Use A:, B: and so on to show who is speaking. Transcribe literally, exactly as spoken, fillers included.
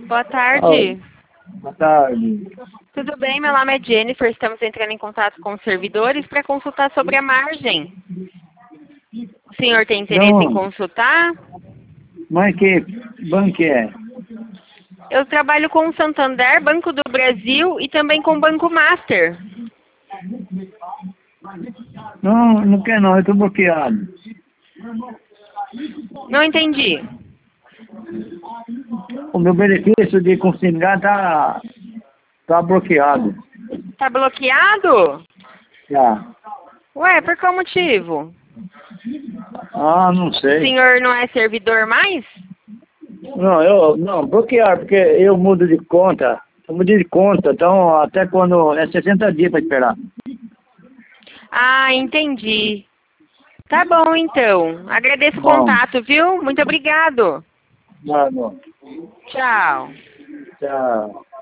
A: Boa tarde.
B: Boa tarde.
A: Tudo bem? Meu nome é Jennifer. Estamos entrando em contato com os servidores para consultar sobre a margem. O senhor tem interesse
B: Não.
A: em consultar?
B: Mas que banco que é?
A: Eu trabalho com o Santander, Banco do Brasil e também com o Banco Master.
B: Não, não quer não, eu estou bloqueado.
A: Não entendi.
B: O meu benefício de consignar tá, tá bloqueado.
A: Tá bloqueado?
B: Já.
A: Ué, por qual motivo?
B: Ah, não
A: O
B: sei.
A: senhor não é servidor mais?
B: Não, eu não, bloquear, porque eu mudo de conta. Eu mudei de conta, então até quando. É sessenta dias para esperar.
A: Ah, entendi. Tá bom, então. Agradeço o
B: Bom,
A: contato, viu? Muito obrigado.
B: tá bom.
A: Tchau.
B: Tchau.